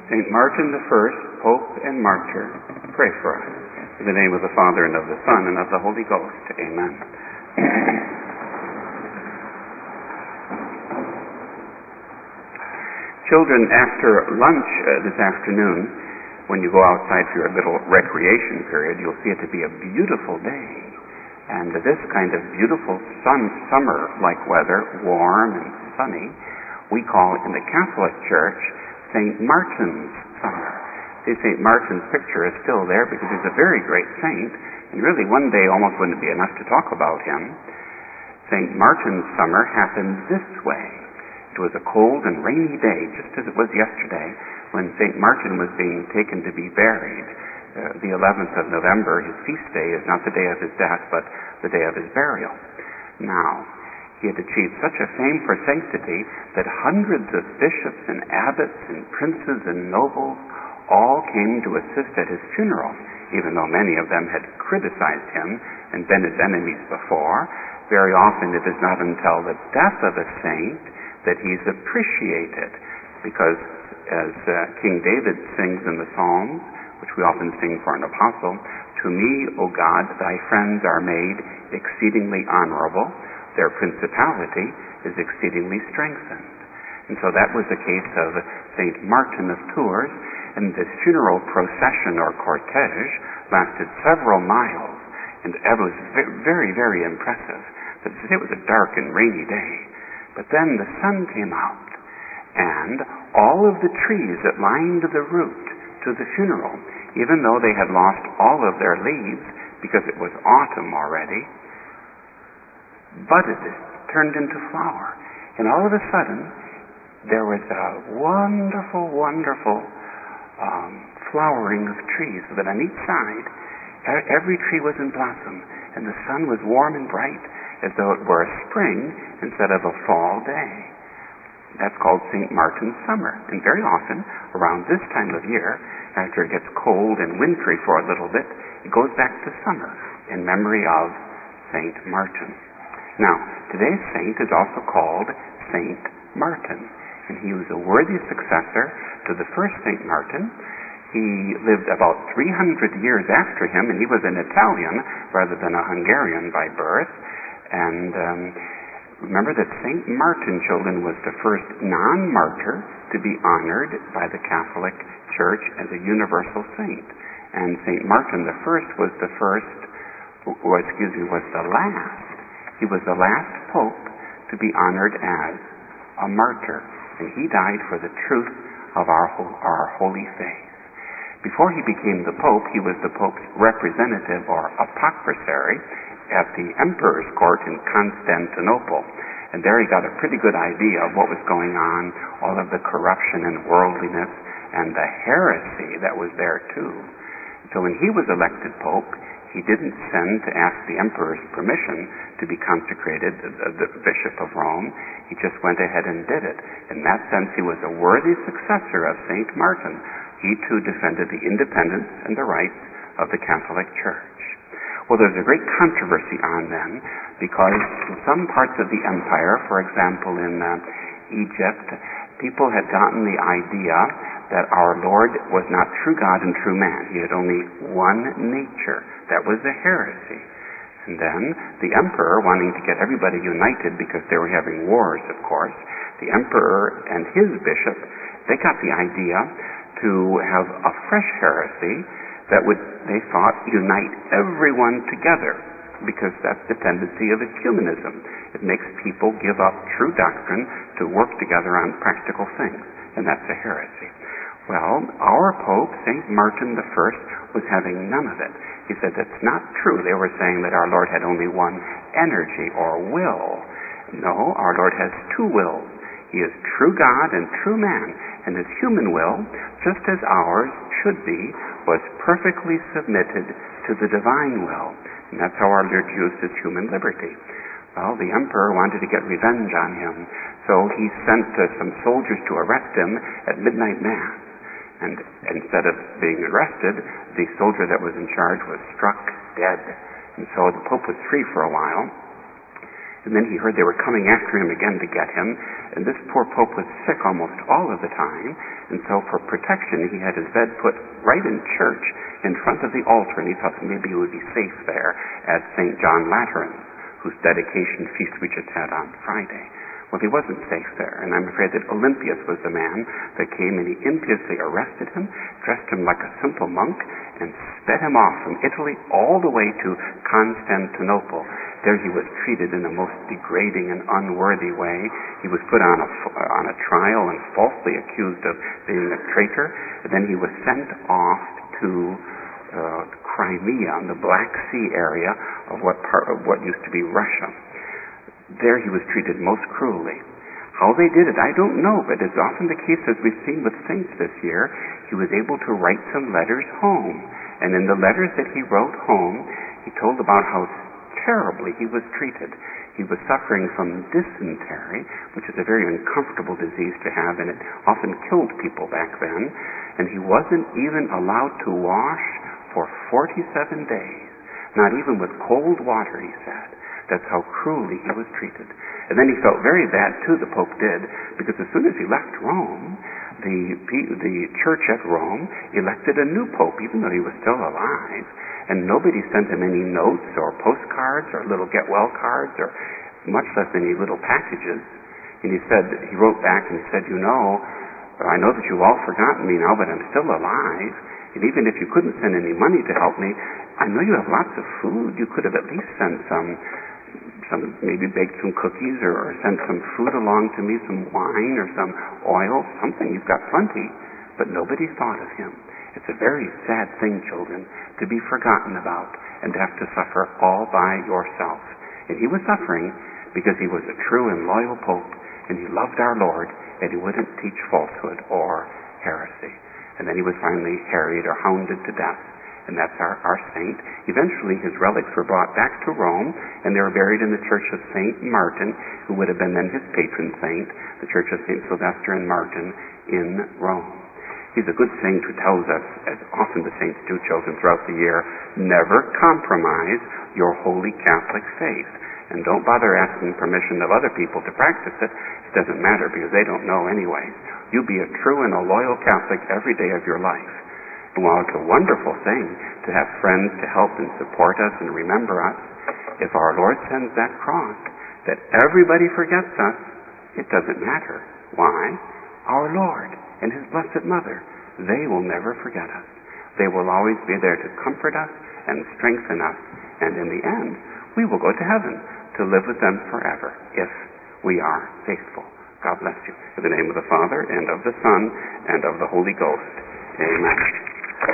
St. Martin the First, Pope and Martyr, pray for us. In the name of the Father, and of the Son, and of the Holy Ghost. Amen. Children, after lunch this afternoon, when you go outside for your little recreation period, you'll see it to be a beautiful day. And this kind of beautiful summer-like weather, warm and sunny, we call in the Catholic Church St. Martin's summer. See, St. Martin's picture is still there because he's a very great saint, and really one day almost wouldn't be enough to talk about him. St. Martin's summer happened this way. It was a cold and rainy day, just as it was yesterday, when St. Martin was being taken to be buried. The 11th of November, his feast day, is not the day of his death, but the day of his burial. Now, he had achieved such a fame for sanctity that hundreds of bishops and abbots and princes and nobles all came to assist at his funeral, even though many of them had criticized him and been his enemies before. Very often it is not until the death of a saint that he's appreciated, because as King David sings in the Psalms, which we often sing for an apostle, "To me, O God, thy friends are made exceedingly honorable. Their principality is exceedingly strengthened." And so that was the case of St. Martin of Tours, and this funeral procession or cortege lasted several miles, and it was very, very impressive. But it was a dark and rainy day. But then the sun came out, and all of the trees that lined the route to the funeral, even though they had lost all of their leaves because it was autumn already, budded, turned into flower. And all of a sudden, there was a wonderful, wonderful flowering of trees, so that on each side, every tree was in blossom, and the sun was warm and bright, as though it were a spring instead of a fall day. That's called St. Martin's summer. And very often, around this time of year, after it gets cold and wintry for a little bit, it goes back to summer in memory of St. Martin. Now, today's saint is also called St. Martin, and he was a worthy successor to the first St. Martin. He lived about 300 years after him, and he was an Italian rather than a Hungarian by birth. And remember that St. Martin, children, was the first non-martyr to be honored by the Catholic Church as a universal saint. And St. Martin the First was the last. He was the last pope to be honored as a martyr. And he died for the truth of our holy faith. Before he became the pope, he was the pope's representative or apothecary at the emperor's court in Constantinople. And there he got a pretty good idea of what was going on, all of the corruption and worldliness and the heresy that was there too. So when he was elected pope, he didn't send to ask the emperor's permission to be consecrated the Bishop of Rome. He just went ahead and did it. In that sense, he was a worthy successor of St. Martin. He too defended the independence and the rights of the Catholic Church. Well, there's a great controversy on them, because in some parts of the empire, for example in Egypt, people had gotten the idea that our Lord was not true God and true man. He had only one nature. That was a heresy. And then the emperor, wanting to get everybody united because they were having wars, of course, the emperor and his bishop, they got the idea to have a fresh heresy that would, they thought, unite everyone together, because that's the tendency of ecumenism. It makes people give up true doctrine to work together on practical things, and that's a heresy. Well, our Pope, St. Martin the First, was having none of it. He said that's not true. They were saying that our Lord had only one energy or will. No, our Lord has two wills. He is true God and true man, and his human will, just as ours should be, was perfectly submitted to the divine will. And that's how our Lord used his human liberty. Well, the emperor wanted to get revenge on him, so he sent some soldiers to arrest him at midnight mass. And instead of being arrested, the soldier that was in charge was struck dead. And so the Pope was free for a while. And then he heard they were coming after him again to get him. And this poor Pope was sick almost all of the time. And so for protection, he had his bed put right in church in front of the altar. And he thought that maybe he would be safe there at St. John Lateran's, whose dedication feast we just had on Friday. Well, he wasn't safe there, and I'm afraid that Olympius was the man that came and he impiously arrested him, dressed him like a simple monk, and sped him off from Italy all the way to Constantinople. There he was treated in a most degrading and unworthy way. He was put on a trial and falsely accused of being a traitor. And then he was sent off to Crimea, in the Black Sea area of what used to be Russia. There he was treated most cruelly. How they did it, I don't know, but it's often the case, as we've seen with saints this year, he was able to write some letters home. And in the letters that he wrote home, he told about how terribly he was treated. He was suffering from dysentery, which is a very uncomfortable disease to have, and it often killed people back then. And he wasn't even allowed to wash for 47 days, not even with cold water, he said. That's how cruelly he was treated. And then he felt very bad, too, the Pope did, because as soon as he left Rome, the church at Rome elected a new Pope, even though he was still alive, and nobody sent him any notes or postcards or little get-well cards or much less any little packages. And he wrote back and he said, I know that you've all forgotten me now, but I'm still alive. And even if you couldn't send any money to help me, I know you have lots of food. You could have at least sent maybe baked some cookies or sent some food along to me, some wine or some oil, something. You've got plenty. But nobody thought of him. It's a very sad thing, children, to be forgotten about and to have to suffer all by yourself. And he was suffering because he was a true and loyal Pope, and he loved our Lord, and he wouldn't teach falsehood or heresy. And then he was finally harried or hounded to death. And that's our saint. Eventually his relics were brought back to Rome, and they were buried in the church of St. Martin, who would have been then his patron saint, the church of St. Sylvester and Martin in Rome. He's a good saint who tells us, as often the saints do, children, throughout the year, never compromise your holy Catholic faith. And don't bother asking permission of other people to practice it. It doesn't matter, because they don't know anyway. You be a true and a loyal Catholic every day of your life. And while it's a wonderful thing to have friends to help and support us and remember us, if our Lord sends that cross, that everybody forgets us, it doesn't matter. Why? Our Lord and His Blessed Mother, they will never forget us. They will always be there to comfort us and strengthen us. And in the end, we will go to heaven to live with them forever if we are faithful. God bless you. In the name of the Father, and of the Son, and of the Holy Ghost. Amen.